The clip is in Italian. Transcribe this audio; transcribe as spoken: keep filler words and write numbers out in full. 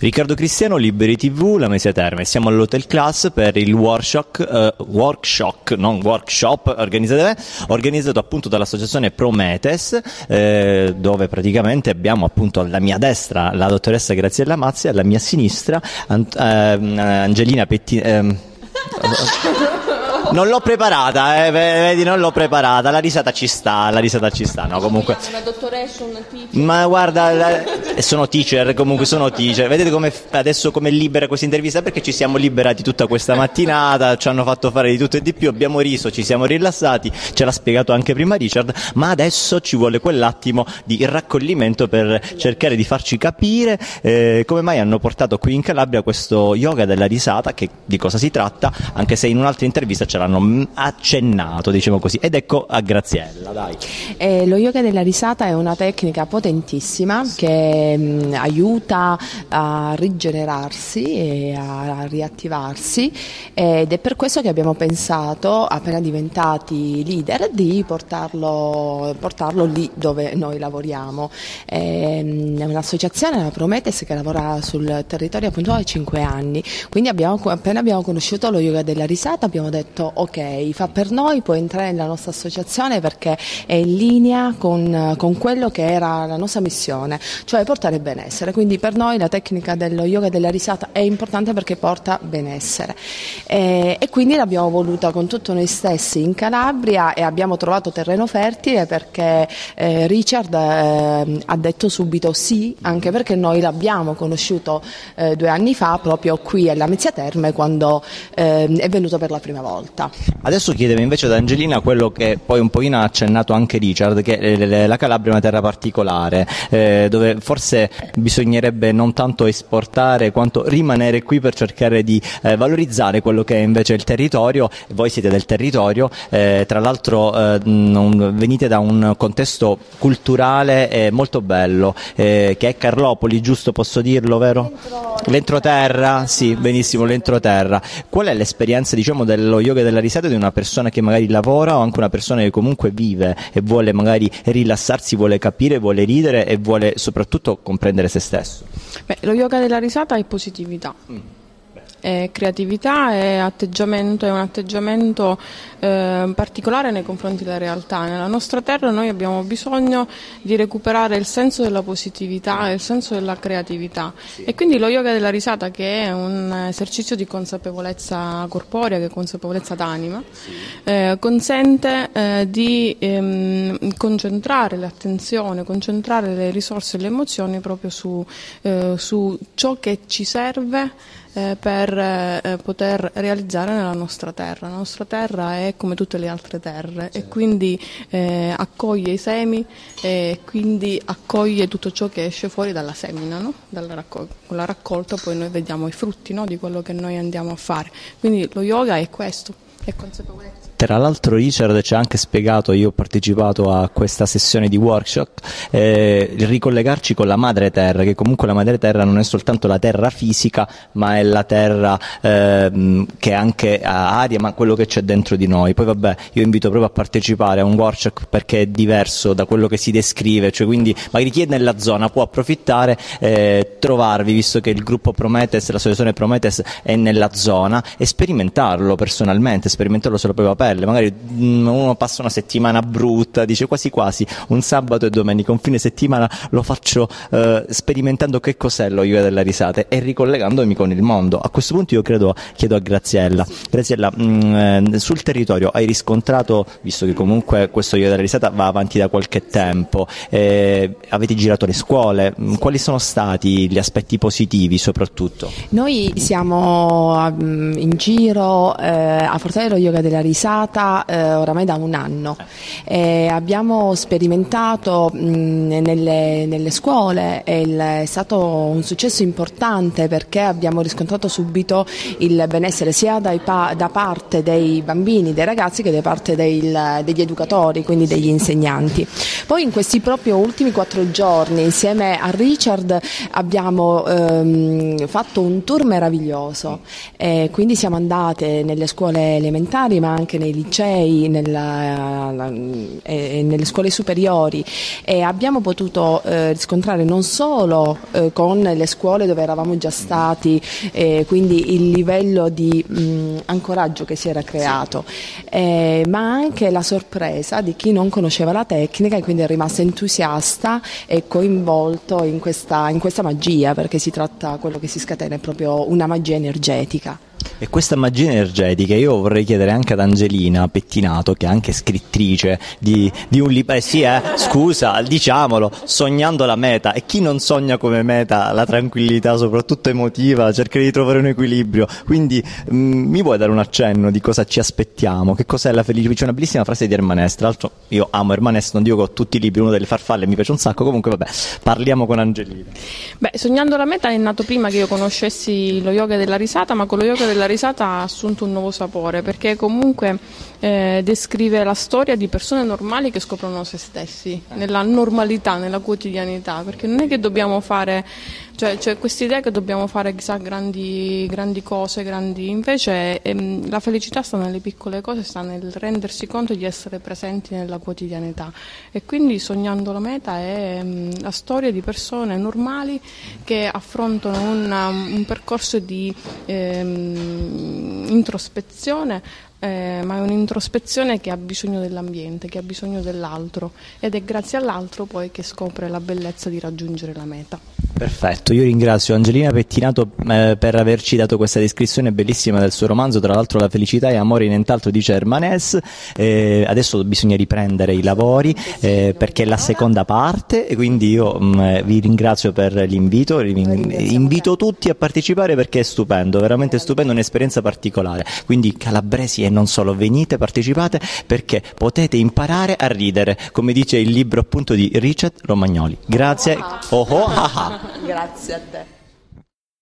Riccardo Cristiano, Liberi tivù, Lamezia Terme. Siamo all'Hotel Class per il workshop, uh, workshop non workshop organizzato, organizzato appunto dall'associazione Prometes, eh, dove praticamente abbiamo appunto alla mia destra la dottoressa Graziella Mazzi e alla mia sinistra Ant- eh, Angelina Petti. Eh, Non l'ho preparata, eh, vedi, non l'ho preparata. La risata ci sta, la risata ci sta. No, comunque. Una dottoressa, una teacher. Ma guarda, la, sono teacher, comunque sono teacher. Vedete come adesso come è libera questa intervista? Perché ci siamo liberati tutta questa mattinata, ci hanno fatto fare di tutto e di più, abbiamo riso, ci siamo rilassati, ce l'ha spiegato anche prima Richard, ma adesso ci vuole quell'attimo di raccoglimento per cercare di farci capire eh, come mai hanno portato qui in Calabria questo yoga della risata, che di cosa si tratta, anche se in un'altra intervista ce l'hanno accennato, diciamo così. Ed ecco a Graziella, dai. Eh, lo yoga della risata è una tecnica potentissima che mh, aiuta a rigenerarsi e a riattivarsi, ed è per questo che abbiamo pensato, appena diventati leader, di portarlo, portarlo lì dove noi lavoriamo. È un'associazione, la Prometes, che lavora sul territorio appunto da cinque anni, quindi abbiamo, appena abbiamo conosciuto lo yoga della risata abbiamo detto ok, fa per noi, può entrare nella nostra associazione perché è in linea con, con quello che era la nostra missione, cioè portare benessere. Quindi per noi la tecnica dello yoga della risata è importante perché porta benessere, e, e quindi l'abbiamo voluta con tutto noi stessi in Calabria, e abbiamo trovato terreno fertile perché eh, Richard eh, ha detto subito sì, anche perché noi l'abbiamo conosciuto eh, due anni fa proprio qui alla Lamezia Terme, quando eh, è venuto per la prima volta. Adesso chiedevo invece ad Angelina quello che poi un pochino ha accennato anche Richard, che la Calabria è una terra particolare, eh, dove forse bisognerebbe non tanto esportare quanto rimanere qui per cercare di eh, valorizzare quello che è invece il territorio. Voi siete del territorio, eh, tra l'altro eh, non, venite da un contesto culturale eh, molto bello, eh, che è Carlopoli, giusto posso dirlo, vero? L'entroterra, sì, benissimo, l'entroterra. Qual è l'esperienza, diciamo, dello yoga della risata di una persona che magari lavora, o anche una persona che comunque vive e vuole magari rilassarsi, vuole capire, vuole ridere e vuole soprattutto comprendere se stesso? Beh, lo yoga della risata è positività. Mm. È creatività, è atteggiamento, è un atteggiamento eh, particolare nei confronti della realtà. Nella nostra terra noi abbiamo bisogno di recuperare il senso della positività e il senso della creatività, sì. E quindi lo yoga della risata, che è un esercizio di consapevolezza corporea, che è consapevolezza d'anima, sì. eh, consente eh, di ehm, concentrare l'attenzione, concentrare le risorse e le emozioni proprio su, eh, su ciò che ci serve Eh, per eh, poter realizzare nella nostra terra. La nostra terra è come tutte le altre terre, certo. E quindi eh, accoglie i semi e quindi accoglie tutto ciò che esce fuori dalla semina, no? Dalla raccol- con la raccolta poi noi vediamo i frutti, no? Di quello che noi andiamo a fare. Quindi lo yoga è questo, è consapevolezza. Tra l'altro Richard ci ha anche spiegato, io ho partecipato a questa sessione di workshop, eh, ricollegarci con la madre terra, che comunque la madre terra non è soltanto la terra fisica, ma è la terra eh, che anche ha aria, ma quello che c'è dentro di noi. Poi vabbè, io invito proprio a partecipare a un workshop perché è diverso da quello che si descrive, cioè quindi magari chi è nella zona può approfittare, eh, trovarvi, visto che il gruppo Prometes, l'associazione Prometes è nella zona, e sperimentarlo personalmente, sperimentarlo sulla propria pelle. Magari uno passa una settimana brutta, dice quasi quasi un sabato e domenica, un fine settimana lo faccio eh, sperimentando che cos'è lo yoga della risata e ricollegandomi con il mondo. A questo punto io credo, chiedo a Graziella, sì. Graziella, mh, sul territorio hai riscontrato, visto che comunque questo yoga della risata va avanti da qualche tempo, eh, avete girato le scuole, sì. Quali sono stati gli aspetti positivi soprattutto? Noi siamo um, in giro eh, a portare lo yoga della risata Eh, oramai da un anno. Eh, abbiamo sperimentato mh, nelle, nelle scuole, e il, è stato un successo importante perché abbiamo riscontrato subito il benessere sia dai pa- da parte dei bambini, dei ragazzi, che da parte del, degli educatori, quindi degli insegnanti. Poi in questi proprio ultimi quattro giorni insieme a Richard abbiamo ehm, fatto un tour meraviglioso, eh, quindi siamo andate nelle scuole elementari, elementari ma anche nei licei, nella, eh, nelle scuole superiori, e abbiamo potuto eh, riscontrare non solo eh, con le scuole dove eravamo già stati, eh, quindi il livello di mh, ancoraggio che si era creato, eh, ma anche la sorpresa di chi non conosceva la tecnica e quindi è rimasto entusiasta e coinvolto in questa, in questa magia, perché si tratta, quello che si scatena è proprio una magia energetica. E questa magia energetica io vorrei chiedere anche ad Angelina Pettinato, che è anche scrittrice di, di un libro, eh sì eh, scusa, diciamolo, Sognando la meta, e chi non sogna come meta la tranquillità, soprattutto emotiva, cercare di trovare un equilibrio, quindi mh, mi vuoi dare un accenno di cosa ci aspettiamo, che cos'è la felicità? C'è una bellissima frase di Hermanès, tra l'altro io amo Hermanès, non dico che ho tutti i libri, uno delle farfalle mi piace un sacco, comunque vabbè, parliamo con Angelina. Beh, Sognando la meta è nato prima che io conoscessi lo yoga della risata, ma con lo yoga della risata ha assunto un nuovo sapore, perché comunque eh, descrive la storia di persone normali che scoprono se stessi nella normalità, nella quotidianità, perché non è che dobbiamo fare, cioè c'è questa idea che dobbiamo fare chissà grandi, grandi cose, grandi, invece ehm, la felicità sta nelle piccole cose, sta nel rendersi conto di essere presenti nella quotidianità, e quindi Sognando la meta è ehm, la storia di persone normali che affrontano una, un percorso di ehm, introspezione, eh, ma è un'introspezione che ha bisogno dell'ambiente, che ha bisogno dell'altro, ed è grazie all'altro poi che scopre la bellezza di raggiungere la meta. Perfetto, io ringrazio Angelina Pettinato eh, per averci dato questa descrizione bellissima del suo romanzo, tra l'altro La felicità è amore, nient'altro, dice Hermanès. Eh, adesso bisogna riprendere i lavori eh, perché è la seconda parte, e quindi io mh, vi ringrazio per l'invito, vi invito tutti a partecipare perché è stupendo, veramente stupendo, un'esperienza particolare, quindi calabresi e non solo, venite, partecipate perché potete imparare a ridere, come dice il libro appunto di Richard Romagnoli. Grazie. Oh, oh, ah, ah. Grazie a te.